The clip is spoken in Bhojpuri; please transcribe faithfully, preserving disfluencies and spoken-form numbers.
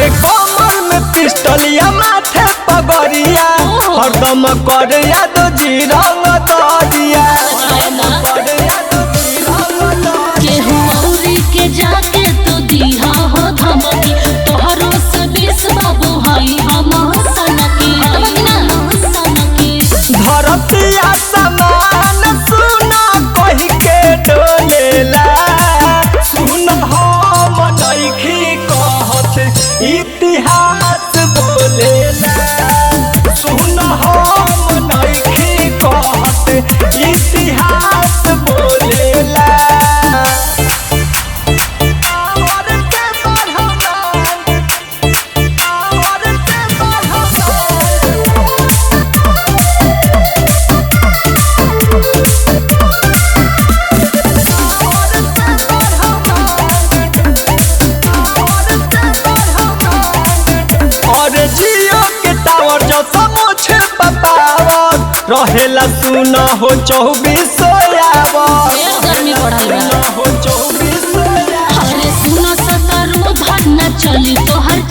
अरे कमर में पिस्टलिया माथे पगड़िया हरदम कर याद जी रंग दरिया केहू औरी के जाके तो दिहा हो धमकी तोहरो से बीस बाबू हई हम सनकी सनकी धरतिया समान सुना कही के डोलेला सुन हम नइखी कहत इतिहास बोलेला सुन हम नइखी कहत इतिहास बोलेला और के बढ़मान और के बढ़मान और जियो के टावर जो समझ बतावर रहेला सुन हो चौबीस आवर गर्मी बढ़ल बा हो चौबीस अरे सुनो सतरो धन चली तोहर